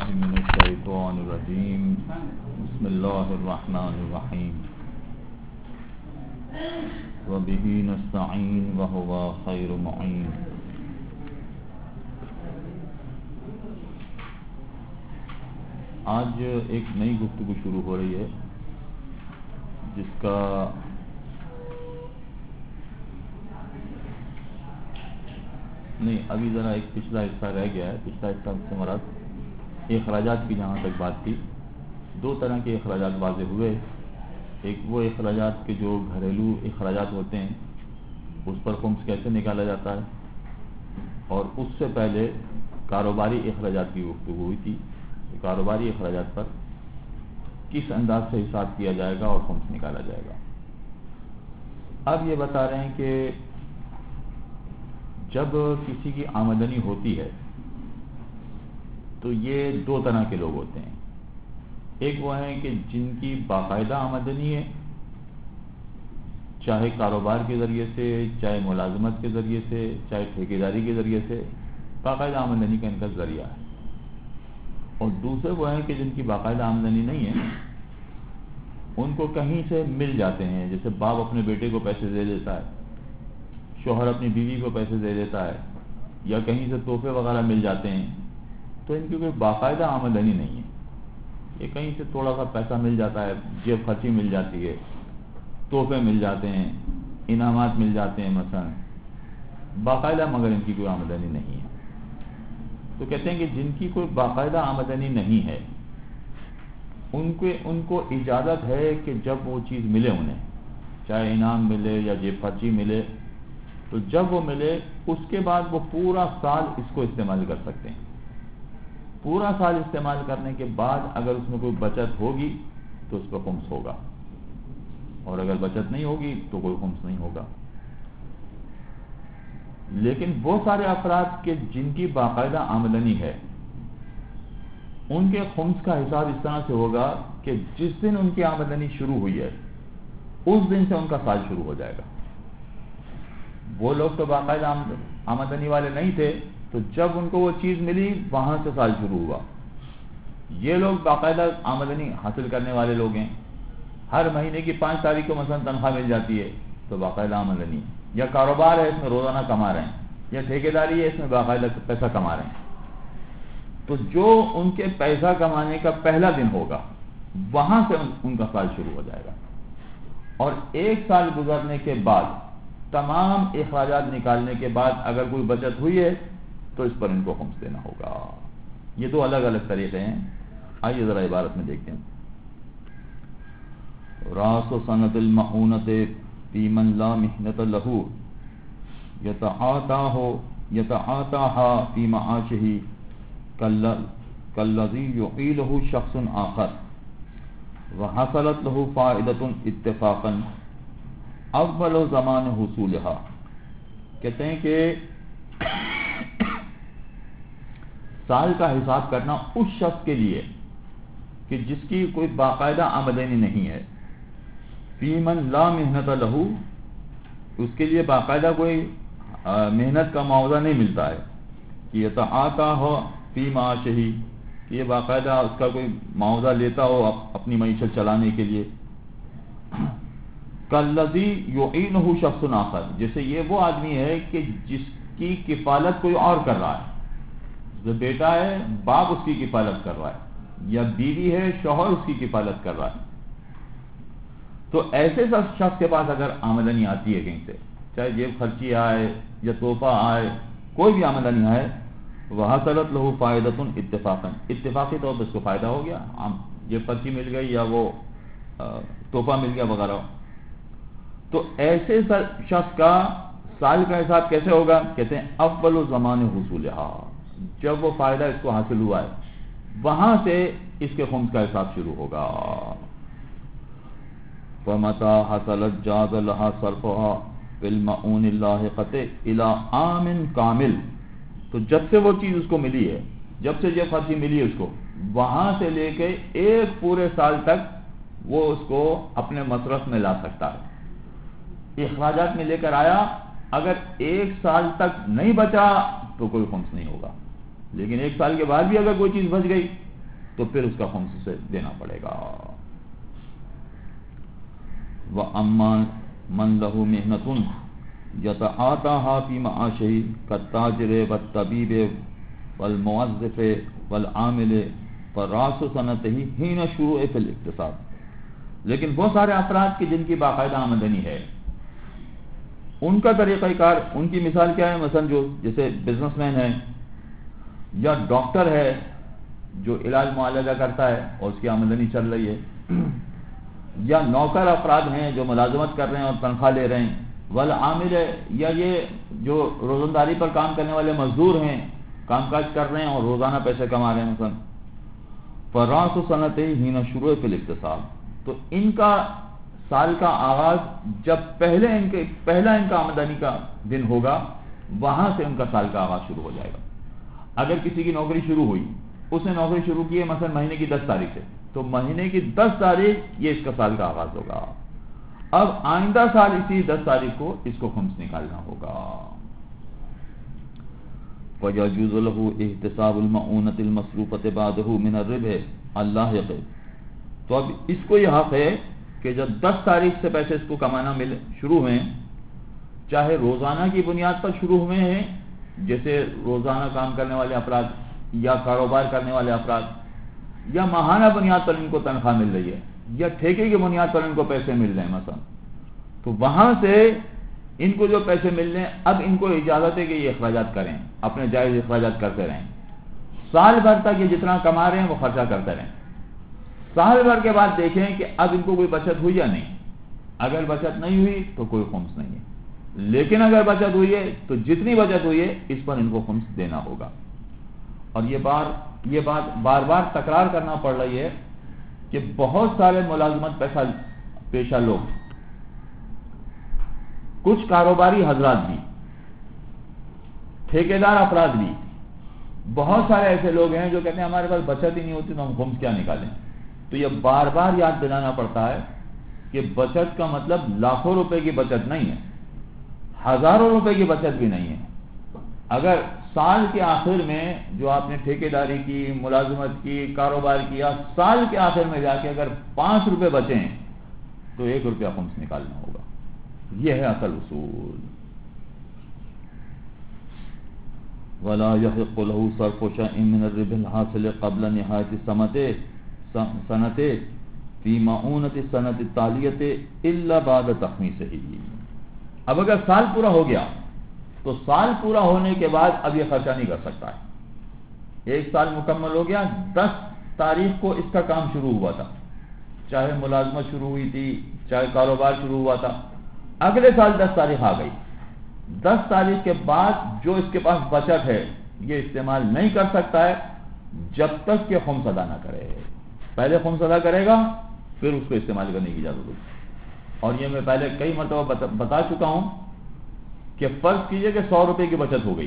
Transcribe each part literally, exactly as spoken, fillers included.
بالله من الشيطان الرجيم بسم الله الرحمن الرحيم وبه نستعين وهو خير معين. آج ایک نئی گفتگو شروع ہو رہی ہے جس کا نہیں ابھی ذرا ایک پچھلا حصہ رہ گیا ہے. پچھلا حصہ سے مراد اخراجات کی جہاں تک بات تھی، دو طرح کے اخراجات واضح ہوئے. ایک وہ اخراجات کے جو گھریلو اخراجات ہوتے ہیں اس پر خمس کیسے نکالا جاتا ہے، اور اس سے پہلے کاروباری اخراجات کی گفتگو ہوئی تھی. کاروباری اخراجات پر کس انداز سے حساب کیا جائے گا اور خمس نکالا جائے گا. اب یہ بتا رہے ہیں کہ جب کسی کی آمدنی ہوتی ہے تو یہ دو طرح کے لوگ ہوتے ہیں. ایک وہ ہیں کہ جن کی باقاعدہ آمدنی ہے، چاہے کاروبار کے ذریعے سے، چاہے ملازمت کے ذریعے سے، چاہے ٹھیکیداری کے ذریعے سے، باقاعدہ آمدنی کا ان کا ذریعہ ہے. اور دوسرے وہ ہیں کہ جن کی باقاعدہ آمدنی نہیں ہے، ان کو کہیں سے مل جاتے ہیں. جیسے باپ اپنے بیٹے کو پیسے دے دیتا ہے، شوہر اپنی بیوی کو پیسے دے دیتا ہے، یا کہیں سے تحفے وغیرہ مل جاتے ہیں. تو ان کی کوئی باقاعدہ آمدنی نہیں ہے. یہ کہیں سے تھوڑا سا پیسہ مل جاتا ہے، جیب خرچی مل جاتی ہے، تحفے مل جاتے ہیں، انعامات مل جاتے ہیں مثلا، باقاعدہ مگر ان کی کوئی آمدنی نہیں ہے. تو کہتے ہیں کہ جن کی کوئی باقاعدہ آمدنی نہیں ہے ان کو ان کو اجازت ہے کہ جب وہ چیز ملے انہیں، چاہے انعام ملے یا جیب خرچی ملے، تو جب وہ ملے اس کے بعد وہ پورا سال اس کو استعمال کر سکتے ہیں. پورا سال استعمال کرنے کے بعد اگر اس میں کوئی بچت ہوگی تو اس پر خمس ہوگا، اور اگر بچت نہیں ہوگی تو کوئی خمس نہیں ہوگا. لیکن وہ سارے افراد کے جن کی باقاعدہ آمدنی ہے، ان کے خمس کا حساب اس طرح سے ہوگا کہ جس دن ان کی آمدنی شروع ہوئی ہے اس دن سے ان کا سال شروع ہو جائے گا. وہ لوگ تو باقاعدہ آمدنی والے نہیں تھے، تو جب ان کو وہ چیز ملی وہاں سے سال شروع ہوا. یہ لوگ باقاعدہ آمدنی حاصل کرنے والے لوگ ہیں. ہر مہینے کی پانچ تاریخ کو مثلا تنخواہ مل جاتی ہے تو باقاعدہ آمدنی، یا کاروبار ہے اس میں روزانہ کما رہے ہیں، یا ٹھیکیداری ہے اس میں باقاعدہ پیسہ کما رہے ہیں. تو جو ان کے پیسہ کمانے کا پہلا دن ہوگا وہاں سے ان کا سال شروع ہو جائے گا. اور ایک سال گزرنے کے بعد تمام اخراجات نکالنے کے بعد اگر کوئی بچت ہوئی ہے تو اس پر ان کو خمس دینا ہوگا. یہ دو الگ الگ طریقے ہیں. آئیے ذرا عبارت میں دیکھتے ہیں. راس و صنعت المعونت فی من لا محنت لہ یتعاطاہ یتعاطاہا فی معاشہ کالذی یعیلہ شخص آخر وحصلت لہ فائدۃ اتفاقا اول زمان حصولہا. کہتے ہیں کہ سال کا حساب کرنا اس شخص کے لیے کہ جس کی کوئی باقاعدہ آمدنی نہیں ہے، فی من لا محنت لہ، اس کے لیے باقاعدہ کوئی محنت کا معاوضہ نہیں ملتا ہے، کہ یتعاطا ہو فی معاشہ، کہ یہ باقاعدہ اس کا کوئی معاوضہ لیتا ہو اپنی معیشت چلانے کے لیے. کالذی یعینہ شخص آخر، جیسے یہ وہ آدمی ہے کہ جس کی کفالت کوئی اور کر رہا ہے. جو بیٹا ہے باپ اس کی کفالت کر رہا ہے، یا بیوی ہے شوہر اس کی کفالت کر رہا ہے. تو ایسے شخص کے پاس اگر آمدنی آتی ہے کہیں سے، چاہے جیب خرچی آئے یا تحفہ آئے، کوئی بھی آمدنی آئے، وحصلت لہ فائدۃ اتفاقا، اتفاقی طور پر اس کو فائدہ ہو گیا، جیب خرچی مل گئی یا وہ تحفہ مل گیا وغیرہ. تو ایسے شخص کا سال کا حساب کیسے ہوگا؟ کہتے ہیں اول زمان حصولہا، جب وہ فائدہ اس کو حاصل ہوا ہے وہاں سے اس کے خمس کا حساب شروع ہوگا. فمتى حصلت جاز لها صرفها بالمعون اللاحقۃ الى عام کامل، تو جب سے وہ چیز اس کو ملی ہے، جب سے یہ خرچی ملی ہے اس کو، وہاں سے لے کے ایک پورے سال تک وہ اس کو اپنے مصرف میں لا سکتا ہے. اخراجات میں لے کر آیا، اگر ایک سال تک نہیں بچا تو کوئی خمس نہیں ہوگا، لیکن ایک سال کے بعد بھی اگر کوئی چیز بچ گئی تو پھر اس کا خمس سے دینا پڑے گا. وَأَمَّا مَنْ لَهُ مِحْنَةٌ يَتَعَاطَاهَا فِي مَعَاشِهِ كَالتَّاجِرِ وَالطَّبِيبِ وَالْمُوَظِّفِ وَالْعَامِلِ فَرَأْسُ سَنَتِهِ حِينَ شُرُوعِهِ فِي الْاِقْتِصَادِ. لیکن وہ سارے افراد کی جن کی باقاعدہ آمدنی ہے، ان کا طریقہ کار، ان کی مثال کیا ہے؟ مثلا جو جیسے بزنس مین ہے یا ڈاکٹر ہے جو علاج معالجہ کرتا ہے اور اس کی آمدنی چل رہی ہے، یا نوکر افراد ہیں جو ملازمت کر رہے ہیں اور تنخواہ لے رہے ہیں، والعامل ہے، یا یہ جو روزنداری پر کام کرنے والے مزدور ہیں، کام کاج کر رہے ہیں اور روزانہ پیسے کما رہے ہیں. مثلا فراس صنعت حین شروع فی الاقتصاد، تو ان کا سال کا آغاز جب پہلے ان کے پہلا ان کا آمدنی کا دن ہوگا، وہاں سے ان کا سال کا آغاز شروع ہو جائے گا. اگر کسی کی نوکری شروع ہوئی، اس نے نوکری شروع کی ہے مثلا مہینے کی دس تاریخ سے، تو مہینے کی دس تاریخ یہ اس کا سال کا آغاز ہوگا. اب آئندہ سال اسی دس تاریخ کو اس کو خمس نکالنا ہوگا. وَيَجُوزُ لَهُ احتساب المعونة المصروفة بعده من الربح اللاحق. تو اب اس کو یہ حق ہے کہ جب دس تاریخ سے پیسے اس کو کمانا ملے شروع ہوئے، چاہے روزانہ کی بنیاد پر شروع ہوئے ہیں، جیسے روزانہ کام کرنے والے افراد یا کاروبار کرنے والے افراد، یا ماہانہ بنیاد پر ان کو تنخواہ مل رہی ہے، یا ٹھیکے کی بنیاد پر ان کو پیسے مل رہے ہیں مثلا، تو وہاں سے ان کو جو پیسے مل رہے ہیں، اب ان کو اجازت ہے کہ یہ اخراجات کریں، اپنے جائز اخراجات کرتے رہیں. سال بھر تک یہ جتنا کما رہے ہیں وہ خرچہ کرتے رہیں. سال بھر کے بعد دیکھیں کہ اب ان کو کوئی بچت ہوئی یا نہیں. اگر بچت نہیں ہوئی تو کوئی خمس نہیں ہے، لیکن اگر بچت ہوئی ہے تو جتنی بچت ہوئی ہے اس پر ان کو خمس دینا ہوگا. اور یہ بار یہ بات بار بار تکرار کرنا پڑ رہی ہے کہ بہت سارے ملازمت پیشہ پیشہ لوگ، کچھ کاروباری حضرات بھی، ٹھیکیدار افراد بھی، بہت سارے ایسے لوگ ہیں جو کہتے ہیں ہمارے پاس بچت ہی نہیں ہوتی تو ہم خمس کیا نکالیں. تو یہ بار بار یاد دلانا پڑتا ہے کہ بچت کا مطلب لاکھوں روپے کی بچت نہیں ہے، ہزاروں روپے کی بچت بھی نہیں ہے. اگر سال کے آخر میں جو آپ نے ٹھیکیداری کی، ملازمت کی، کاروبار کیا، سال کے آخر میں جا کے اگر پانچ روپے بچیں تو ایک روپیہ خمس نکالنا ہوگا. یہ ہے اصل اصول. وَلَا يَحِقُّ لَهُ صَرْفُ شَيْءٍ مِّنَ الرِّبْحِ الْحَاصِلِ قَبْلَ نِهَايَةِ السَّنَةِ فِي مَعُونَةِ السَّنَةِ التَّالِيَةِ إِلَّا بَعْدَ تَخْمِيسِهِ. اب اگر سال پورا ہو گیا تو سال پورا ہونے کے بعد اب یہ خرچہ نہیں کر سکتا ہے. ایک سال مکمل ہو گیا، دس تاریخ کو اس کا کام شروع ہوا تھا، چاہے ملازمت شروع ہوئی تھی، چاہے کاروبار شروع ہوا تھا، اگلے سال دس تاریخ آ گئی. دس تاریخ کے بعد جو اس کے پاس بچت ہے یہ استعمال نہیں کر سکتا ہے جب تک کہ خمس ادا نہ کرے. پہلے خمس ادا کرے گا پھر اس کو استعمال کرنے کی اجازت ہوگی. اور یہ میں پہلے کئی مرتبہ بتا چکا ہوں کہ فرض کیجئے کہ سو روپے کی بچت ہو گئی،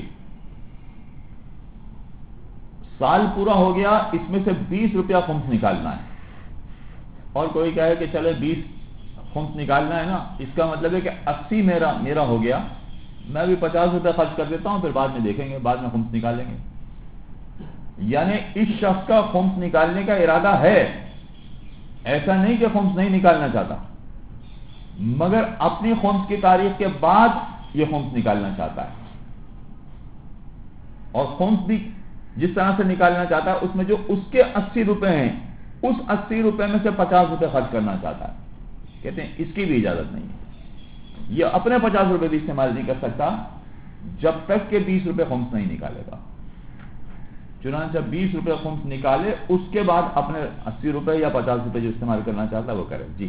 سال پورا ہو گیا، اس میں سے بیس روپیہ خمس نکالنا ہے، اور کوئی کہے کہ چلے بیس خمس نکالنا ہے نا، اس کا مطلب ہے کہ اسی میرا میرا ہو گیا، میں بھی پچاس روپے خرچ کر دیتا ہوں، پھر بعد میں دیکھیں گے، بعد میں خمس نکال لیں گے. یعنی اس شخص کا خمس نکالنے کا ارادہ ہے، ایسا نہیں کہ خمس نہیں نکالنا چاہتا، مگر اپنی خمس کی تاریخ کے بعد یہ خمس نکالنا چاہتا ہے. اور خمس بھی جس طرح سے نکالنا چاہتا ہے اس میں جو اس کے اسی روپے ہیں، اس اسی روپے میں سے پچاس روپے خرچ کرنا چاہتا ہے. کہتے ہیں اس کی بھی اجازت نہیں ہے. یہ اپنے پچاس روپے بھی استعمال نہیں کر سکتا جب تک کہ بیس روپے خمس نہیں نکالے گا. چنانچہ بیس روپے خمس نکالے، اس کے بعد اپنے اسی روپے یا پچاس روپے جو استعمال کرنا چاہتا ہے وہ کرے. جی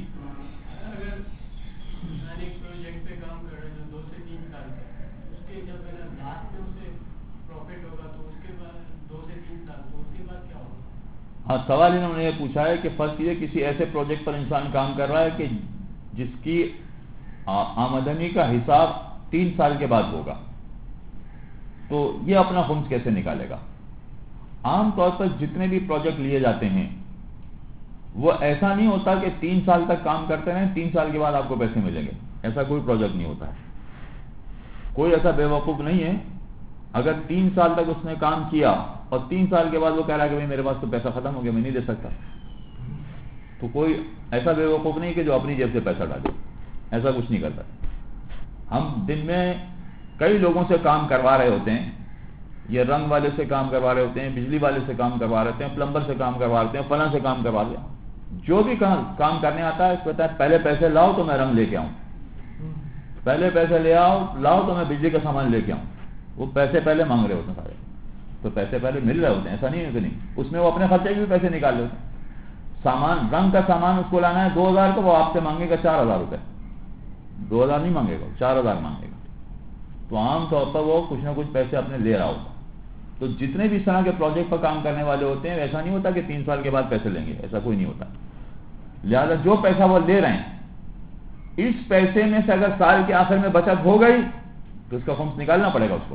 ہاں، سوال انہوں نے یہ پوچھا ہے کہ فرض کیجیے کسی ایسے پروجیکٹ پر انسان کام کر رہا ہے کہ جس کی آمدنی کا حساب تین سال کے بعد ہوگا، تو یہ اپنا خمس کیسے نکالے گا؟ عام طور پر جتنے بھی پروجیکٹ لیے جاتے ہیں وہ ایسا نہیں ہوتا کہ تین سال تک کام کرتے ہیں، تین سال کے بعد آپ کو پیسے ملیں گے. ایسا کوئی پروجیکٹ نہیں ہوتا ہے. کوئی ایسا بے وقوف نہیں ہے. اگر تین سال تک اس نے کام کیا اور تین سال کے بعد وہ کہہ رہا ہے کہ بھائی میرے پاس تو پیسہ ختم ہو گیا، میں نہیں دے سکتا، تو کوئی ایسا بے وقوف نہیں کہ جو اپنی جیب سے پیسہ ڈالے، ایسا کچھ نہیں کرتا۔ ہم دن میں کئی لوگوں سے کام کروا رہے ہوتے ہیں، یہ رنگ والے سے کام کروا رہے ہوتے ہیں، بجلی والے سے کام کروا رہے ہوتے ہیں، پلمبر سے کام کروا رہے ہوتے ہیں، فلاں سے کام کروا رہے ہیں، جو بھی کام کرنے آتا ہے اس کو کہتا ہے پہلے پیسے لاؤ تو میں رنگ لے کے آؤں، پہلے پیسے لے آؤ لاؤ تو میں بجلی کا سامان لے کے آؤں۔ وہ پیسے پہلے مانگ رہے ہوتے ہیں سارے، تو پیسے پہلے مل رہے ہوتے ہیں، ایسا نہیں ہے کہ نہیں، اس میں وہ اپنے خرچے کے بھی پیسے نکال رہے ہوتے ہیں۔ سامان رنگ کا سامان اس کو لانا ہے دو ہزار کا، وہ آپ سے مانگے گا چار ہزار روپے، دو ہزار نہیں مانگے گا، چار ہزار مانگے گا۔ تو عام طور پر وہ کچھ نہ کچھ پیسے اپنے لے رہا ہوگا۔ تو جتنے بھی اس طرح کے پروجیکٹ پر کام کرنے والے ہوتے ہیں ایسا نہیں ہوتا کہ تین سال کے بعد پیسے لیں گے، ایسا کوئی نہیں ہوتا۔ لہذا جو پیسہ وہ لے رہے ہیں اس پیسے میں سے اگر سال کے آخر میں بچت ہو گئی تو اس کا خمس نکالنا پڑے گا اس کو۔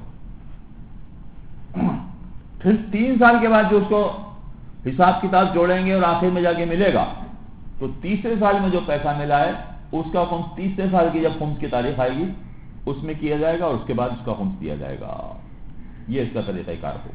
پھر تین سال کے بعد جو اس کو حساب کتاب جوڑیں گے اور آخر میں جا کے ملے گا تو تیسرے سال میں جو پیسہ ملا ہے اس کا خمس تیسرے سال کی جب خمس کی تاریخ آئے گی اس میں کیا جائے گا اور اس کے بعد اس کا خمس دیا جائے گا۔ یہ اس کا طریقہ کار ہوگا۔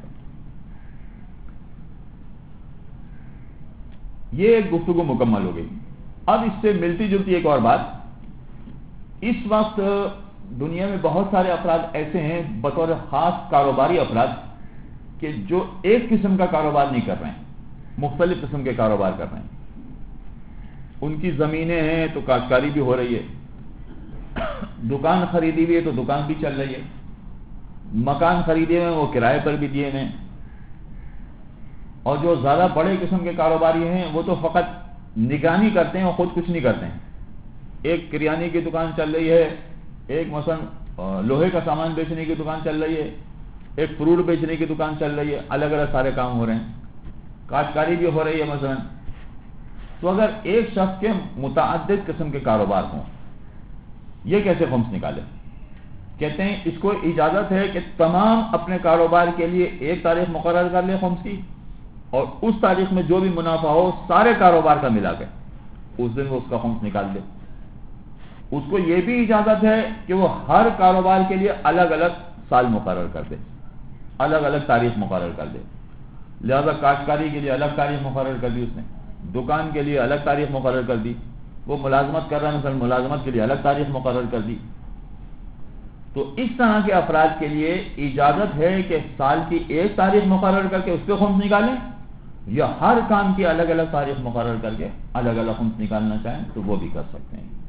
یہ ایک گفتگو مکمل ہو گئی۔ اب اس سے ملتی جلتی ایک اور بات، اس وقت دنیا میں بہت سارے افراد ایسے ہیں بطور خاص کاروباری افراد کہ جو ایک قسم کا کاروبار نہیں کر رہے ہیں، مختلف قسم کے کاروبار کر رہے ہیں۔ ان کی زمینیں ہیں تو کاشتکاری بھی ہو رہی ہے، دکان خریدی ہوئی ہے تو دکان بھی چل رہی ہے، مکان خریدے ہوئے وہ کرائے پر بھی دیے ہیں، اور جو زیادہ بڑے قسم کے کاروباری ہیں وہ تو فقط نگرانی کرتے ہیں اور خود کچھ نہیں کرتے ہیں۔ ایک کریانے کی دکان چل رہی ہے، ایک مثلا لوہے کا سامان بیچنے کی دکان چل رہی ہے، ایک فروٹ بیچنے کی دکان چل رہی ہے، الگ الگ سارے کام ہو رہے ہیں، کاشتکاری بھی ہو رہی ہے مثلا۔ تو اگر ایک شخص کے متعدد قسم کے کاروبار ہوں، یہ کیسے خمس نکالے؟ کہتے ہیں اس کو اجازت ہے کہ تمام اپنے کاروبار کے لیے ایک تاریخ مقرر کر لے خمس کی، اور اس تاریخ میں جو بھی منافع ہو سارے کاروبار کا ملا کے اس دن وہ اس کا خمس نکال دے۔ اس کو یہ بھی اجازت ہے کہ وہ ہر کاروبار کے لیے الگ الگ سال مقرر کر دے، الگ الگ تاریخ مقرر کر دے۔ لہذا کاشتکاری کے لیے الگ تاریخ مقرر کر دی اس نے، دکان کے لیے الگ تاریخ مقرر کر دی، وہ ملازمت کر رہا ہے مثلا ملازمت کے لیے الگ تاریخ مقرر کر دی۔ تو اس طرح کے افراد کے لیے اجازت ہے کہ سال کی ایک تاریخ مقرر کر کے اس پہ خمس نکالیں، یا ہر کام کی الگ الگ تاریخ مقرر کر کے الگ الگ خمس نکالنا چاہیں تو وہ بھی کر سکتے ہیں۔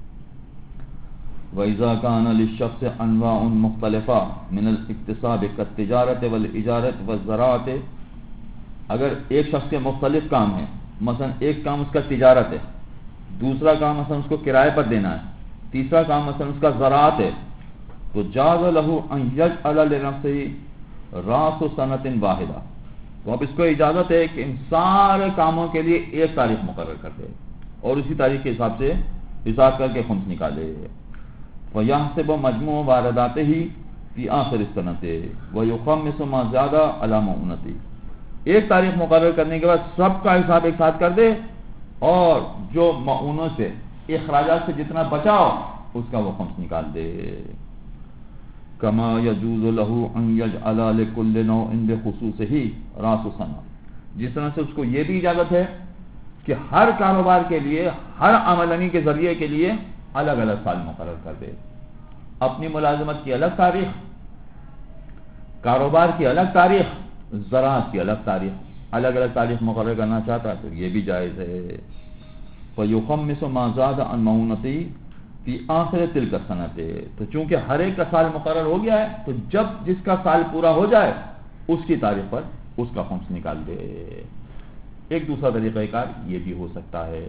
وَإِذَا كَانَ لِلشَّخْصِ أَنْوَاعٌ مُخْتَلِفَةٌ مِنَ الْاِقْتِصَابِ كَالتِّجَارَةِ وَالْإِجَارَةِ وَالزَّرَاعَةِ، اگر ایک شخص کے مختلف کام ہیں، مثلا ایک کام اس کا تجارت ہے، دوسرا کام مثلا اس کو کرائے پر دینا ہے، تیسرا کام مثلا اس کا زراعت ہے، تو جاز له ان يجعل لنفسه راس سنة واحدہ، تو اب اس کو اجازت ہے کہ ان سارے کاموں کے لیے ایک تاریخ مقرر کر دے اور اسی تاریخ کے حساب سے حساب کر کے خمس نکالے۔ وَيَحْسِبُ مَجْمُوعَ وَارِدَاتِهِ فِي آخِرِ السَّنَةِ وَيُخَمِّسُ مَا زَادَ عَلَى مَعُونَتِهِ، ایک تاریخ مقرر کرنے کے بعد سب کا حساب ایک ساتھ کر دے اور جو معونوں سے اخراجات سے جتنا بچاؤ اس کا وہ خمس نکال دے۔ کما یجوز له ان یجعل لكل نوع بخصوصه راس سنہ، جس طرح سے اس کو یہ بھی اجازت ہے کہ ہر کاروبار کے لیے ہر آمدنی کے ذریعے کے لیے الگ الگ سال مقرر کر دے۔ اپنی ملازمت کی الگ تاریخ، کاروبار کی الگ تاریخ، زراعت کی الگ تاریخ، الگ الگ تاریخ مقرر کرنا چاہتا ہے تو یہ بھی جائز ہے۔ فَيُخَمِّسُ مَا زَادَ عَنْ مَعُونَتِهِ فی آخر تلک السنۃ، تو چونکہ ہر ایک کا سال مقرر ہو گیا ہے تو جب جس کا سال پورا ہو جائے اس کی تاریخ پر اس کا خمس نکال دے۔ ایک دوسرا طریقہ کار یہ بھی ہو سکتا ہے۔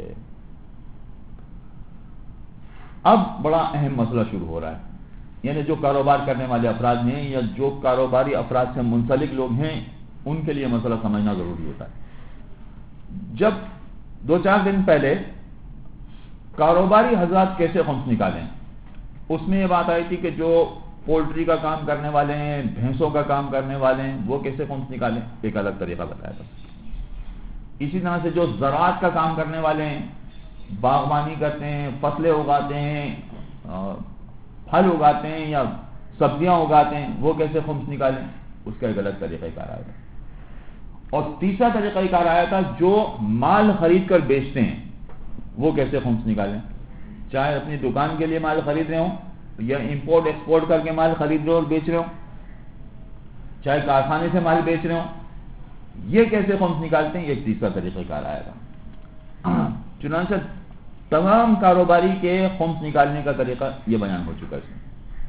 اب بڑا اہم مسئلہ شروع ہو رہا ہے، یعنی جو کاروبار کرنے والے افراد ہیں یا جو کاروباری افراد سے منسلک لوگ ہیں ان کے لیے مسئلہ سمجھنا ضروری ہوتا ہے۔ جب دو چار دن پہلے کاروباری حضرات کیسے خمس نکالیں، اس میں یہ بات آئی تھی کہ جو پولٹری کا کام کرنے والے ہیں، بھینسوں کا کام کرنے والے ہیں، وہ کیسے خمس نکالیں، ایک الگ طریقہ بتایا تھا۔ اسی طرح سے جو زراعت کا کام کرنے والے ہیں، باغبانی کرتے ہیں، فصلیں اگاتے ہیں، پھل اگاتے ہیں یا سبزیاں اگاتے ہیں وہ کیسے خمس نکالیں، اس کا ایک الگ طریقہ کار آیا تھا۔ اور تیسرا طریقہ کار آیا تھا جو مال خرید کر بیچتے ہیں وہ کیسے خمس نکالیں، چاہے اپنی دکان کے لیے مال خرید رہے ہوں یا امپورٹ ایکسپورٹ کر کے مال خرید رہے ہو اور بیچ رہے ہو، چاہے کارخانے سے مال بیچ رہے ہوں، یہ کیسے خمس نکالتے ہیں، یہ ایک تیسرا طریقہ کار آیا تھا۔ چنانچہ تمام کاروباری کے خمس نکالنے کا طریقہ یہ بیان ہو چکا ہے،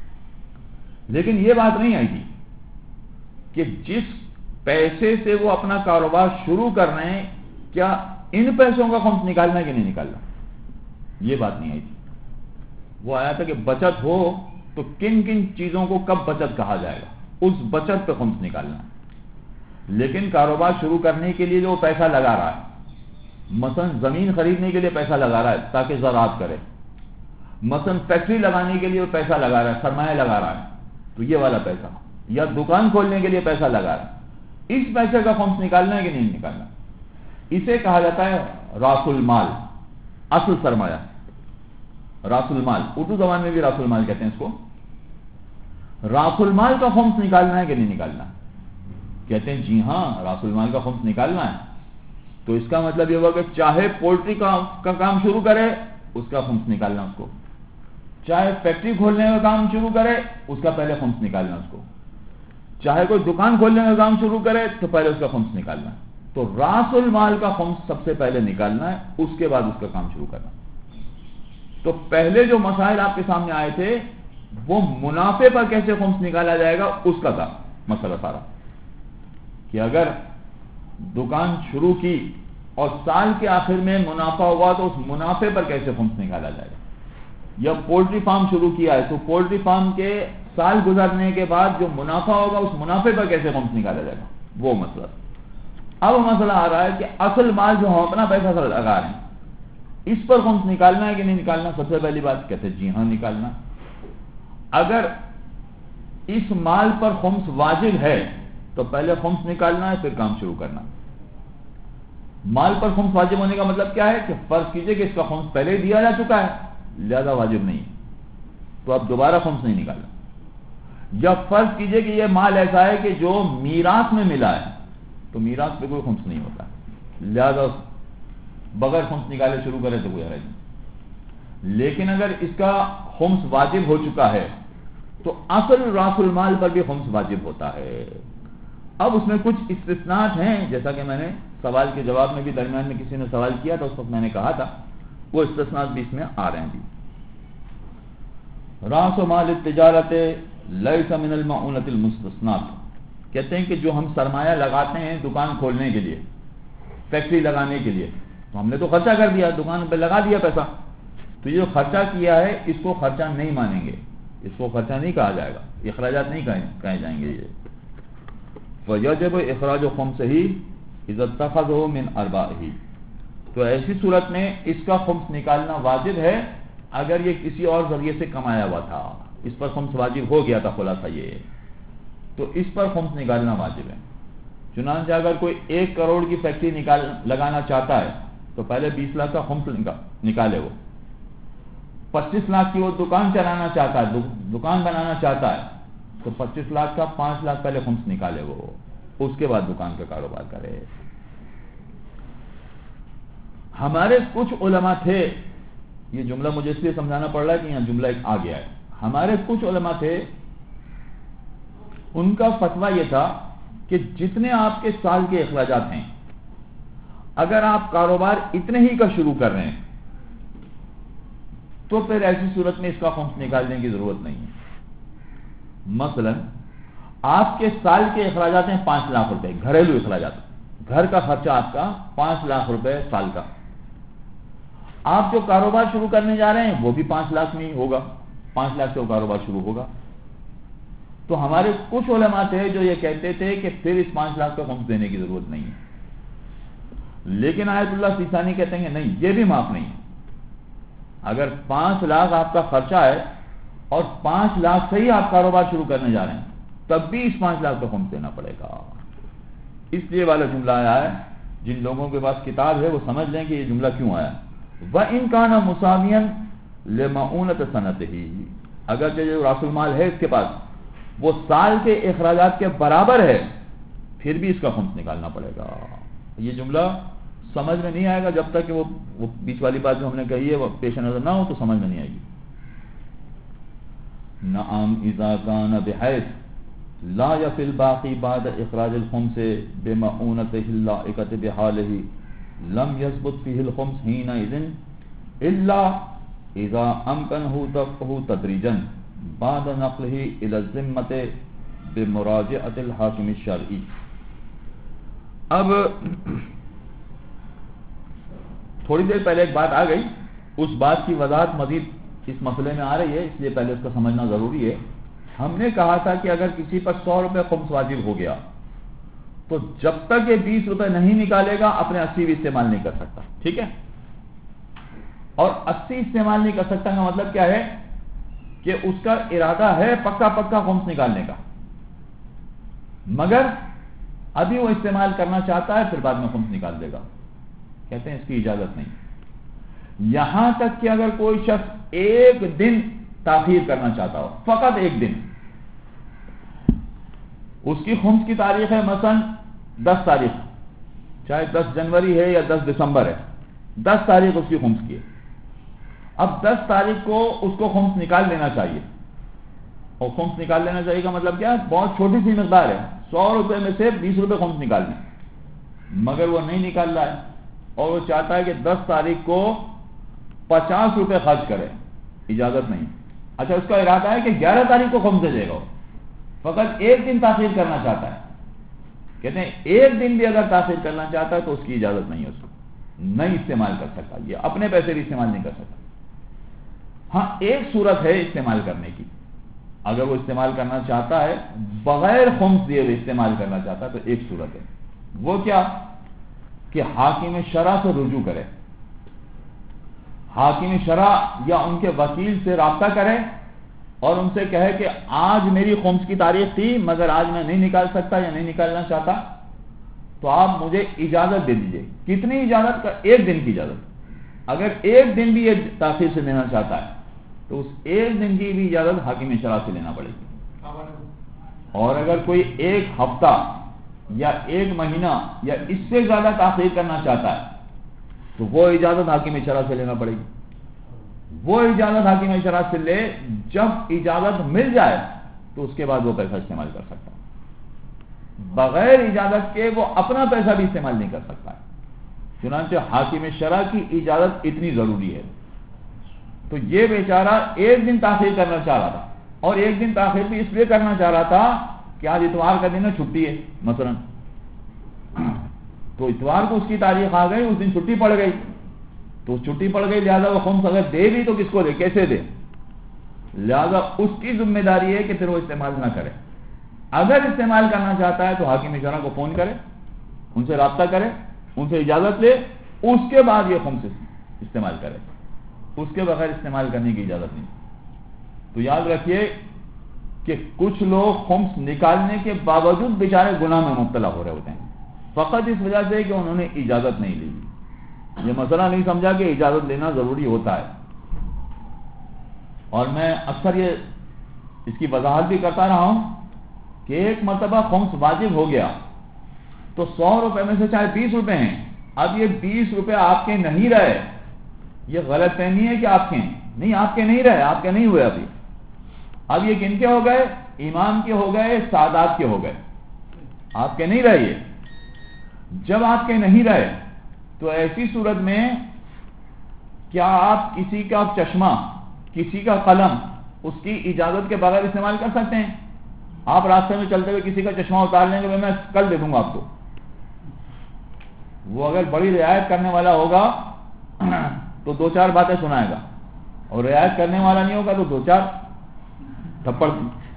لیکن یہ بات نہیں آئی تھی کہ جس پیسے سے وہ اپنا کاروبار شروع کر رہے ہیں کیا ان پیسوں کا خمس نکالنا ہے کہ نہیں نکالنا، یہ بات نہیں آئی تھی۔ وہ آیا تھا کہ بچت ہو تو کن کن چیزوں کو کب بچت کہا جائے گا، اس بچت پہ خمس نکالنا۔ لیکن کاروبار شروع کرنے کے لیے جو پیسہ لگا رہا ہے، مثلا زمین خریدنے کے لیے پیسہ لگا رہا ہے تاکہ زراعت کرے، مثلا فیکٹری لگانے کے لیے پیسہ لگا رہا ہے، سرمایہ لگا رہا ہے، تو یہ والا پیسہ، یا دکان کھولنے کے لیے پیسہ لگا رہا ہے، اس پیسے کا خمس نکالنا ہے کہ نہیں نکالنا، اسے کہا جاتا ہے راس المال، اصل سرمایہ، راس المال، اردو زبان میں بھی راس المال کہتے ہیں اس کو۔ راس المال کا خمس نکالنا ہے کہ نہیں نکالنا، کہتے ہیں جی ہاں راس المال کا خمس نکالنا ہے، تو اس کا مطلب یہ ہوا کہ چاہے پولٹری کا کام شروع کرے اس کا خمس نکالنا اس کو، چاہے فیکٹری کھولنے کا کام شروع کرے اس کا پہلے خمس نکالنا اس کو، چاہے کوئی دکان کھولنے کا کام شروع کرے تو پہلے اس کا خمس نکالنا ہے۔ تو راس المال کا خمس سب سے پہلے نکالنا ہے، اس کے بعد اس کا کام شروع کرنا۔ تو پہلے جو مسائل آپ کے سامنے آئے تھے وہ منافع پر کیسے خمس نکالا جائے گا اس کا تھا مسئلہ سارا، کہ اگر دکان شروع کی اور سال کے آخر میں منافع ہوا تو اس منافع پر کیسے خمس نکالا جائے گا، یا پولٹری فارم شروع کیا ہے تو پولٹری فارم کے سال گزرنے کے بعد جو منافع ہوگا اس منافع پر کیسے خمس نکالا جائے گا، وہ مسئلہ۔ اب مسئلہ آ رہا ہے کہ اصل مال جو ہم اپنا پیسہ لگا رہے ہیں اس پر خمس نکالنا ہے کہ نہیں نکالنا۔ سب سے پہلی بات کہتے ہیں جی ہاں نکالنا۔ اگر اس مال پر خمس واجب ہے تو پہلے خمس نکالنا ہے پھر کام شروع کرنا۔ مال پر خمس واجب ہونے کا مطلب کیا ہے کہ فرض کیجئے کہ اس کا خمس پہلے ہی دیا جا چکا ہے لہذا واجب نہیں ہے تو اب دوبارہ خمس نہیں نکالنا، یا فرض کیجئے کہ یہ مال ایسا ہے کہ جو میراث میں ملا ہے تو میراث پہ کوئی خمس نہیں ہوتا لہذا بغیر خمس نکالے شروع کرے تو کوئی حرج نہیں۔ لیکن اگر اس کا خمس واجب ہو چکا ہے تو اصل راس المال پر بھی خمس واجب ہوتا ہے۔ اب اس میں کچھ استثناءات ہیں، جیسا کہ میں نے سوال کے جواب میں بھی درمیان میں کسی نے سوال کیا تھا اس وقت میں نے کہا تھا وہ استثناءات بھی اس میں آ رہے ہیں بھی۔ راس مال التجارت لیس من المعونۃ المستثنات، کہتے ہیں کہ جو ہم سرمایہ لگاتے ہیں دکان کھولنے کے لیے، فیکٹری لگانے کے لیے، تو ہم نے تو خرچہ کر دیا، دکان پہ لگا دیا پیسہ، تو یہ جو خرچہ کیا ہے اس کو خرچہ نہیں مانیں گے، اس کو خرچہ نہیں کہا جائے گا، اخراجات نہیں کہے جائیں گے۔ یہ وَيَجِبُ إِخْرَاجُ خُمْسِهِ إِذَا اتَّخَذَهُ مِنْ أَرْبَائِهِ، تو ایسی صورت میں اس کا خمس نکالنا واجب ہے اگر یہ کسی اور ذریعے سے کمایا ہوا تھا، اس پر خمس واجب ہو گیا تھا، خلاصہ یہ تو اس پر خمس نکالنا واجب ہے۔ چنانچہ اگر کوئی ایک کروڑ کی فیکٹری نکال لگانا چاہتا ہے تو پہلے بیس لاکھ کا خمس نکالے، وہ پچیس لاکھ کی وہ دکان چلانا چاہتا ہے، دکان بنانا چاہتا ہے تو پچیس لاکھ کا پانچ لاکھ پہلے خمس نکالے، وہ اس کے بعد دکان کا کاروبار کرے۔ ہمارے کچھ علماء تھے، یہ جملہ مجھے اس لیے سمجھانا پڑ رہا ہے کہ یہاں جملہ ایک آ گیا ہے، ہمارے کچھ علماء تھے ان کا فتویٰ یہ تھا کہ جتنے آپ کے سال کے اخراجات ہیں اگر آپ کاروبار اتنے ہی کا شروع کر رہے ہیں تو پھر ایسی صورت میں اس کا خمس نکالنے کی ضرورت نہیں ہے۔ مثلا آپ کے سال کے اخراجات ہیں پانچ لاکھ روپے، گھریلو اخراجات، گھر کا خرچہ آپ کا پانچ لاکھ روپے سال کا، آپ جو کاروبار شروع کرنے جا رہے ہیں وہ بھی پانچ لاکھ میں ہی ہوگا، پانچ لاکھ سے وہ کاروبار شروع ہوگا۔ تو ہمارے کچھ علماء تھے جو یہ کہتے تھے کہ پھر اس پانچ لاکھ کا خمس دینے کی ضرورت نہیں ہے، لیکن آیت اللہ سیستانی کہتے ہیں کہ نہیں، یہ بھی معاف نہیں ہے۔ اگر پانچ لاکھ آپ کا خرچہ ہے اور پانچ لاکھ سے ہی آپ کاروبار شروع کرنے جا رہے ہیں تب بھی اس پانچ لاکھ کا خمس دینا پڑے گا۔ اس لیے والا جملہ آیا ہے، جن لوگوں کے پاس کتاب ہے وہ سمجھ لیں کہ یہ جملہ کیوں آیا۔ وَإِن كَانَ مُسَاوِيًا لِمَعُونَةِ سَنَتِهِ، اگرچہ جو راس المال ہے اس کے پاس وہ سال کے اخراجات کے برابر ہے، پھر بھی اس کا خمس نکالنا پڑے گا۔ یہ جملہ سمجھ میں نہیں آئے گا جب تک کہ وہ وہ بیچ والی بات جو ہم نے کہی ہے وہ پیش نظر نہ ہو تو سمجھ میں نہیں آئے گی۔ نعم اذا كان بحيث لا يفي الباقي بعد اخراج الخمس بمؤونته اللائقة بحاله لم يثبت فيه الخمس حينئذ الا اذا امكنه دفعه تدريجا بعد نقله الى الذمة بمراجعة الحاكم الشرعي۔ اب تھوڑی دیر پہلے ایک بات آ گئی، اس بات کی وضاحت مزید اس مسئلے میں آ رہی ہے، اس لیے پہلے اس کو سمجھنا ضروری ہے۔ ہم نے کہا تھا کہ اگر کسی پر سو روپے خمس واجب ہو گیا تو جب تک یہ بیس روپے نہیں نکالے گا اپنے اسی بھی استعمال نہیں کر سکتا، ٹھیک ہے؟ اور اسی استعمال نہیں کر سکتا کا مطلب کیا ہے کہ اس کا ارادہ ہے پکا پکا خمس نکالنے کا، مگر ابھی وہ استعمال کرنا چاہتا ہے، پھر بعد میں خمس نکال دے گا، کہتے ہیں اس کی اجازت نہیں۔ یہاں تک کہ اگر کوئی شخص ایک دن تاخیر کرنا چاہتا ہو، فقط ایک دن، اس کی خمس کی تاریخ ہے مثلا دس تاریخ، چاہے دس جنوری ہے یا دس دسمبر ہے، دس تاریخ اس کی خمس کی ہے۔ اب دس تاریخ کو اس کو خمس نکال لینا چاہیے، اور خمس نکال لینا چاہیے کا مطلب کیا ہے؟ بہت چھوٹی سی مقدار ہے، سو روپے میں سے بیس روپے خمس نکالنے، مگر وہ نہیں نکال رہا ہے اور وہ چاہتا ہے کہ دس تاریخ کو پچاس روپے خرچ کرے، اجازت نہیں۔ اچھا، اس کا ارادہ ہے کہ گیارہ تاریخ کو خمس دے دے گا، فقط ایک دن تاخیر کرنا چاہتا ہے، کہتے ہیں ایک دن بھی اگر تاخیر کرنا چاہتا ہے تو اس کی اجازت نہیں ہے، اس کو نہیں استعمال کر سکتا، یہ اپنے پیسے بھی استعمال نہیں کر سکتا۔ ہاں، ایک صورت ہے استعمال کرنے کی، اگر وہ استعمال کرنا چاہتا ہے بغیر خمس دیے ہوئے استعمال کرنا چاہتا ہے تو ایک صورت ہے، وہ کیا کہ حاکم شرع سے رجوع کرے، حاکم شرع یا ان کے وکیل سے رابطہ کرے اور ان سے کہے کہ آج میری خمس کی تاریخ تھی مگر آج میں نہیں نکال سکتا یا نہیں نکالنا چاہتا، تو آپ مجھے اجازت دے دیجئے۔ کتنی اجازت؟ کا ایک دن کی اجازت۔ اگر ایک دن بھی یہ تاخیر سے لینا چاہتا ہے تو اس ایک دن کی بھی اجازت حاکم شرع سے لینا پڑے گی، اور اگر کوئی ایک ہفتہ یا ایک مہینہ یا اس سے زیادہ تاخیر کرنا چاہتا ہے تو وہ اجازت حاکم شرع سے لینا پڑے گی۔ وہ اجازت حاکم شرع سے لے، جب اجازت مل جائے تو اس کے بعد وہ پیسہ استعمال کر سکتا ہے، بغیر اجازت کے وہ اپنا پیسہ بھی استعمال نہیں کر سکتا ہے۔ چنانچہ حاکم شرع کی اجازت اتنی ضروری ہے۔ تو یہ بیچارہ ایک دن تاخیر کرنا چاہ رہا تھا، اور ایک دن تاخیر بھی اس لیے کرنا چاہ رہا تھا کہ آج اتوار کا دن ہے، چھٹی ہے مثلا، تو اتوار کو اس کی تاریخ آ گئی، اس دن چھٹی پڑ گئی، تو چھٹی پڑ گئی، لہذا وہ خمس اگر دے بھی تو کس کو دے، کیسے دے؟ لہذا اس کی ذمہ داری ہے کہ پھر وہ استعمال نہ کرے۔ اگر استعمال کرنا چاہتا ہے تو حاکم شرع کو فون کرے، ان سے رابطہ کرے، ان سے اجازت لے، اس کے بعد یہ خمس استعمال کرے، اس کے بغیر استعمال کرنے کی اجازت نہیں۔ تو یاد رکھیے کہ کچھ لوگ خمس نکالنے کے باوجود بیچارے گناہ میں مبتلا ہو رہے ہوتے ہیں، فقط اس وجہ سے کہ انہوں نے اجازت نہیں لی، یہ مسئلہ نہیں سمجھا کہ اجازت لینا ضروری ہوتا ہے۔ اور میں اکثر یہ اس کی وضاحت بھی کرتا رہا ہوں کہ ایک مرتبہ خمس واجب ہو گیا تو سو روپے میں سے چاہے بیس روپے ہیں، اب یہ بیس روپے آپ کے نہیں رہے، یہ غلط فہمی ہے کہ آپ کے ہیں، نہیں، آپ کے نہیں رہے، آپ کے نہیں ہوئے ابھی، اب یہ کن کے ہو گئے؟ امام کے ہو گئے، سادات کے ہو گئے، آپ کے نہیں رہے۔ یہ جب آپ کے نہیں رہے تو ایسی صورت میں کیا آپ کسی کا چشمہ، کسی کا قلم اس کی اجازت کے بغیر استعمال کر سکتے ہیں؟ آپ راستے میں چلتے ہوئے کسی کا چشمہ اتار لیں گے، میں کل دے دوں گا آپ کو، وہ اگر بڑی رعایت کرنے والا ہوگا تو دو چار باتیں سنائے گا، اور رعایت کرنے والا نہیں ہوگا تو دو چار تھپڑ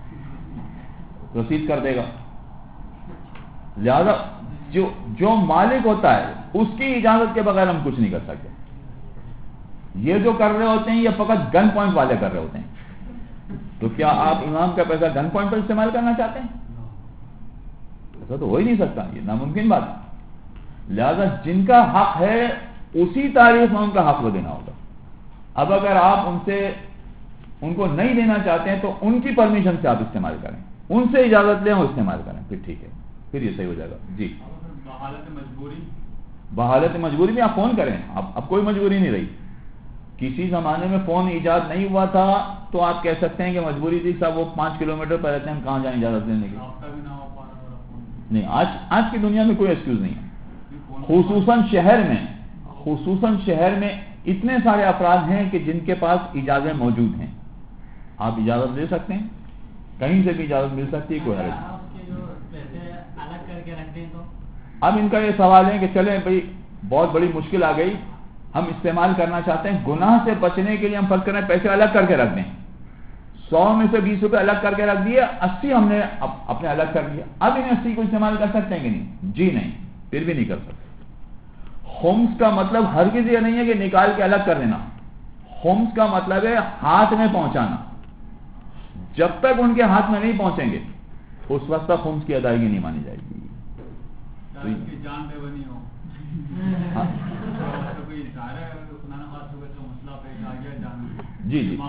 رسید کر دے گا۔ لہذا جو جو مالک ہوتا ہے اس کی اجازت کے بغیر ہم کچھ نہیں کر سکتے۔ یہ جو کر رہے ہوتے ہیں یہ فقط گن پوائنٹ والے کر رہے ہوتے ہیں۔ تو کیا آپ امام کا پیسہ گن پوائنٹ پر استعمال کرنا چاہتے ہیں؟ ایسا تو ہو ہی نہیں سکتا، یہ ناممکن بات ہے۔ لہذا جن کا حق ہے اسی تاریخ میں ان کا حق وہ دینا ہوگا۔ اب اگر آپ ان سے ان کو نہیں دینا چاہتے ہیں تو ان کی پرمیشن سے آپ استعمال کریں، ان سے اجازت لیں اور استعمال کریں، پھر ٹھیک ہے، پھر یہ صحیح ہو جائے گا. جی بحالت مجبوری، بحالت مجبوری میں آپ فون کریں. اب اب کوئی مجبوری نہیں رہی. کسی زمانے میں فون ایجاد نہیں ہوا تھا تو آپ کہہ سکتے ہیں کہ مجبوری تھی صاحب، وہ پانچ کلو میٹر پر رہتے ہیں، ہم کہاں جائیں اجازت لینے کی. نہیں، آج آج کی دنیا میں کوئی ایکسکیوز نہیں ہے. خصوصاً شہر میں خصوصاً شہر میں اتنے سارے افراد ہیں کہ جن کے پاس اجازتیں موجود ہیں. آپ اجازت لے سکتے ہیں، کہیں سے بھی اجازت مل سکتی ہے، کوئی حرج نہیں. اب ان کا یہ سوال ہے کہ چلیں بھائی بہت بڑی مشکل آ گئی، ہم استعمال کرنا چاہتے ہیں، گناہ سے بچنے کے لیے ہم فرض کریں پیسے الگ کر کے رکھ دیں. سو میں سے بیس روپے الگ کر کے رکھ دیے، اسی ہم نے اپنے الگ کر دیا. اب انہیں اسی کو استعمال کر سکتے ہیں کہ نہیں؟ جی نہیں، پھر بھی نہیں کر سکتے. خمس کا مطلب ہرگز یہ نہیں ہے کہ نکال کے الگ کر دینا. خمس کا مطلب ہے ہاتھ میں پہنچانا. جب تک ان کے ہاتھ میں نہیں پہنچیں گے اس وقت تک خمس کی ادائیگی نہیں مانی جائے گی. جان بے بنی ہو جی جی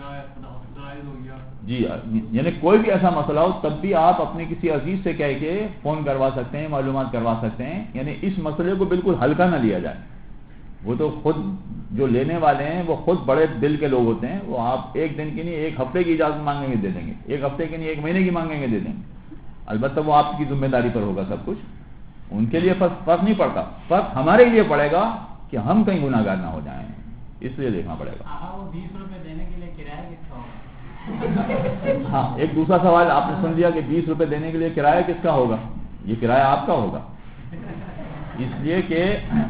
جی یعنی کوئی بھی ایسا مسئلہ ہو تب بھی آپ اپنے کسی عزیز سے کہہ کے فون کروا سکتے ہیں، معلومات کروا سکتے ہیں. یعنی اس مسئلے کو بالکل ہلکا نہ لیا جائے. وہ تو خود جو لینے والے ہیں وہ خود بڑے دل کے لوگ ہوتے ہیں. وہ آپ ایک دن کی نہیں ایک ہفتے کی اجازت مانگیں گے دے دیں گے، ایک ہفتے کی نہیں ایک مہینے کی مانگیں گے دے دیں گے. البتہ وہ آپ کی ذمہ داری پر ہوگا سب کچھ. ان کے لیے فرق فرق نہیں پڑتا، فرق ہمارے لیے پڑے گا کہ ہم کہیں گناہ گار نہ ہو جائیں، اس لیے دیکھنا پڑے گا. بیس روپے دینے کے لیے کرایہ کس کا ہوگا؟ ہاں، ایک دوسرا سوال آپ نے سن لیا کہ بیس روپے دینے کے لیے کرایہ کس کا ہوگا. یہ کرایہ آپ کا ہوگا، اس لیے کہ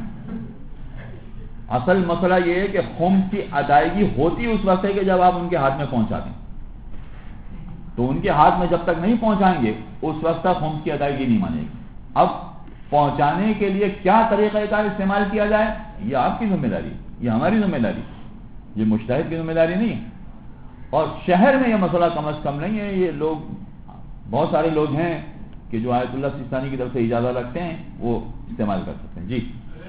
اصل مسئلہ یہ ہے کہ خمس کی ادائیگی ہوتی اس وقت ہے کہ جب آپ ان کے ہاتھ میں پہنچا دیں. تو ان کے ہاتھ میں جب تک نہیں پہنچائیں گے اس وقت تک خمس کی ادائیگی نہیں مانے گی. اب پہنچانے کے لیے کیا طریقہ کار استعمال کیا جائے یہ آپ کی ذمہ داری، یہ ہماری ذمہ داری، یہ مجتہد کی ذمہ داری نہیں ہے. اور شہر میں یہ مسئلہ کم از کم نہیں ہے. یہ لوگ بہت سارے لوگ ہیں کہ جو آیت اللہ سیستانی کی طرف سے اجازت رکھتے ہیں وہ استعمال کر سکتے ہیں. جی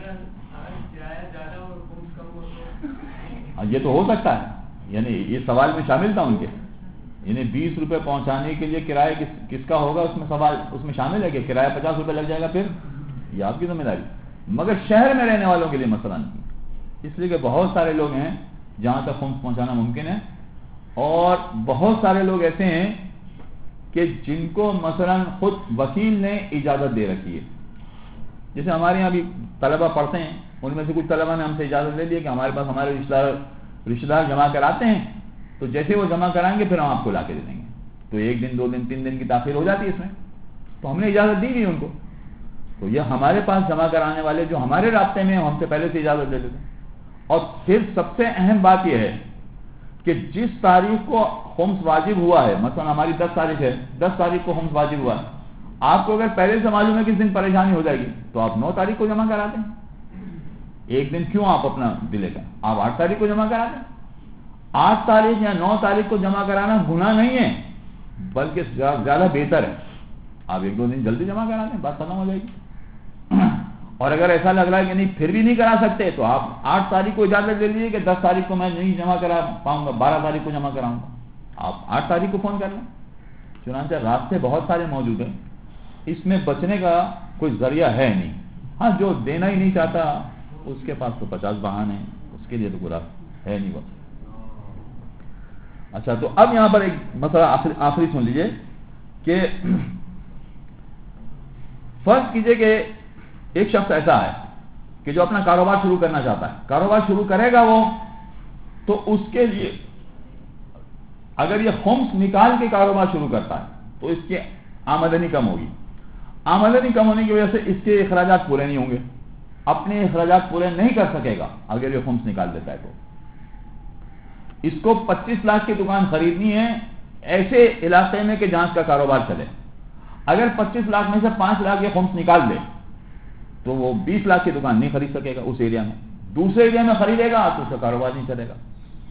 یہ تو ہو سکتا ہے، یعنی یہ سوال میں شامل تھا ان کے. یعنی بیس روپے پہنچانے کے لیے کرایہ کس کس کا ہوگا، اس میں سوال اس میں شامل ہے کہ کرایہ پچاس روپے لگ جائے گا، پھر یہ آپ کی ذمہ داری. مگر شہر میں رہنے والوں کے لیے مسئلہ نہیں، اس لیے کہ بہت سارے لوگ ہیں جہاں تک خمس پہنچانا ممکن ہے. اور بہت سارے لوگ ایسے ہیں کہ جن کو مثلا خود وکیل نے اجازت دے رکھی ہے. جیسے ہمارے یہاں بھی طلبہ پڑھتے ہیں، ان میں سے کچھ طلبہ نے ہم سے اجازت لے لی کہ ہمارے پاس ہمارے رشتہ دار رشتہ دار جمع کراتے ہیں، تو جیسے وہ جمع کرائیں گے پھر ہم آپ کو لا کے دے دیں گے. تو ایک دن دو دن تین دن کی تاخیر ہو جاتی ہے اس میں، تو ہم نے اجازت دی بھی ان کو. تو یہ ہمارے پاس جمع کرانے والے جو ہمارے رابطے میں ہم سے پہلے سے اجازت لے لیتے ہیں. اور پھر سب سے اہم بات یہ ہے کہ جس تاریخ کو خمس واجب ہوا ہے، مثلا ہماری دس تاریخ ہے، دس تاریخ کو خمس واجب ہوا ہے، آپ کو اگر پہلے سے معلوم ہے کہ اس دن پریشانی ہو جائے گی تو آپ نو تاریخ کو جمع کرا دیں. ایک دن کیوں آپ اپنا دلے کا، آپ آٹھ تاریخ کو جمع کرا دیں. آٹھ تاریخ یا نو تاریخ کو جمع کرانا گناہ نہیں ہے، بلکہ زیادہ بہتر ہے. آپ ایک دو دن جلدی جمع کرا دیں، بات ختم ہو جائے گی. اور اگر ایسا لگ رہا ہے کہ نہیں پھر بھی نہیں کرا سکتے تو آپ آٹھ تاریخ کو اجازت لے لیجیے کہ دس تاریخ کو میں نہیں جمع کرا پاؤں گا، بارہ تاریخ کو جمع کراؤں گا. آپ آٹھ تاریخ کو فون کر لیں. چنانچہ راستے بہت سارے موجود ہیں، اس میں بچنے کا کوئی ذریعہ ہے نہیں. ہاں جو دینا ہی نہیں چاہتا اس کے پاس تو پچاس بہانے ہیں، اس کے لیے تو برا ہے نہیں بس. اچھا، تو اب یہاں پر ایک مسئلہ آخری, آخری سن لیجئے کہ فرض کیجئے کہ ایک شخص ایسا ہے کہ جو اپنا کاروبار شروع کرنا چاہتا ہے. کاروبار شروع کرے گا وہ تو اس کے لیے اگر یہ خمس نکال کے کاروبار شروع کرتا ہے تو اس کی آمدنی کم ہوگی. آمدنی کم ہونے کی وجہ سے اس کے اخراجات پورے نہیں ہوں گے. اپنے اخراجات پورے نہیں کر سکے گا اگر یہ خمس نکال دیتا ہے تو. اس کو پچیس لاکھ کی دکان خریدنی ہے ایسے علاقے میں کہ جہاں اس کا کاروبار چلے. اگر پچیس لاکھ میں سے پانچ لاکھ یہ خمس نکال دے تو وہ بیس لاکھ کی دکان نہیں خرید سکے گا اس ایریا میں. دوسرے ایریا میں خریدے گا تو اس کا کاروبار نہیں چلے گا.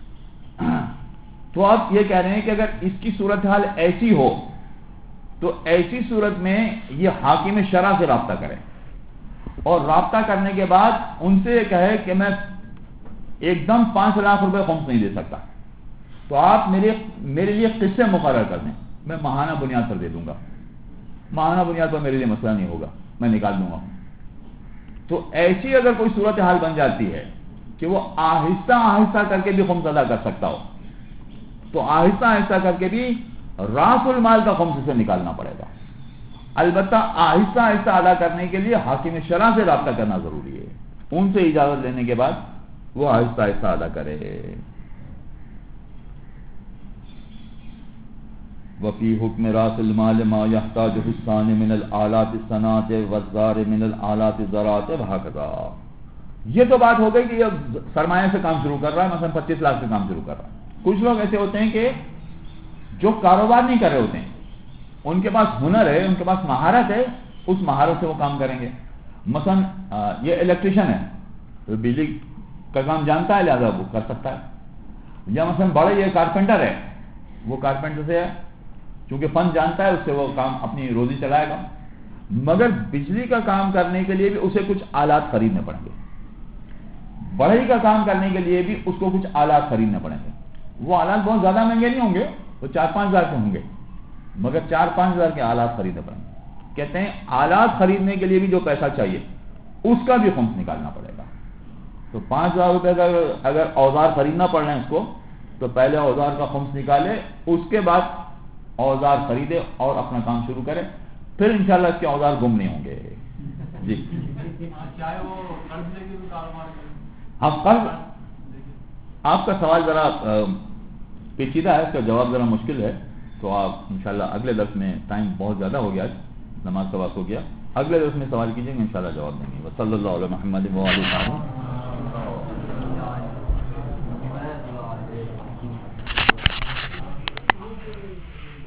تو آپ یہ کہہ رہے ہیں کہ اگر اس کی صورتحال ایسی ہو تو ایسی صورت میں یہ حاکم شرع سے رابطہ کرے اور رابطہ کرنے کے بعد ان سے یہ کہے کہ میں ایک دم پانچ لاکھ روپے خمس نہیں دے سکتا، تو آپ میرے میرے لیے قسطیں مقرر کر دیں میں ماہانہ بنیاد پر دے دوں گا، ماہانہ بنیاد پر میرے لیے مسئلہ نہیں ہوگا، میں نکال دوں گا۔ تو ایسی اگر کوئی صورتحال بن جاتی ہے کہ وہ آہستہ آہستہ کر کے بھی خمس ادا کر سکتا ہو، تو آہستہ آہستہ کر کے بھی راس المال کا خمس سے نکالنا پڑے گا۔ البتہ آہستہ آہستہ ادا کرنے کے لیے حاکم شرع سے رابطہ کرنا ضروری ہے، ان سے اجازت لینے کے بعد وہ آہستہ آہستہ ادا کرے۔ وفی حکم راس المال ما یحتاج الثانی من الآلات الصناعۃ والزار من الآلات الزراعۃ وہکذا۔ یہ تو بات ہو گئی کہ یہ سرمایہ سے کام شروع کر رہا ہے، مثلا پچیس لاکھ سے کام شروع کر رہا ہے۔ کچھ لوگ ایسے ہوتے ہیں کہ جو کاروبار نہیں کر رہے ہوتے ہیں، ان کے پاس ہنر ہے، ان کے پاس مہارت ہے، اس مہارت سے وہ کام کریں گے۔ مثلا یہ الیکٹریشین ہے، تو بجلی کا کام جانتا ہے، لہذا وہ کر سکتا ہے۔ یا مثلا بڑے یہ کارپینٹر ہے، وہ کارپینٹر سے چونکہ فن جانتا ہے، اس سے وہ کام اپنی روزی چلائے گا۔ مگر بجلی کا کام کرنے کے لیے بھی اسے کچھ آلات خریدنے پڑیں گے، بڑھئی کا کام کرنے کے لیے بھی اس کو کچھ آلات خریدنے پڑیں گے۔ وہ آلات بہت زیادہ مہنگے نہیں ہوں گے، وہ چار پانچ ہزار کے ہوں گے، مگر چار پانچ ہزار کے آلات خریدنے پڑیں گے۔ کہتے ہیں آلات خریدنے کے لیے بھی جو پیسہ چاہیے اس کا بھی خمس نکالنا پڑے گا۔ تو پانچ ہزار روپے کا اگر اوزار خریدنا پڑ رہے ہیں اس کو، تو پہلے اوزار کا خمس نکالے، اس کے بعد اوزار خریدے اور اپنا کام شروع کرے، پھر انشاءاللہ اس کے اوزار گم نہیں ہوں گے۔ جی چاہے وہ قرض لے کے بھی کاروبار کریں۔ ہاں، قرض، آپ کا سوال ذرا پیچیدہ ہے، اس کا جواب ذرا مشکل ہے، تو آپ انشاءاللہ اگلے درس میں، ٹائم بہت زیادہ ہو گیا، نماز کا وقت ہو گیا، اگلے درس میں سوال کیجئے گا، انشاءاللہ جواب دیں گے۔ وصلی اللہ علیہ محمد و آلہ وصحبہ۔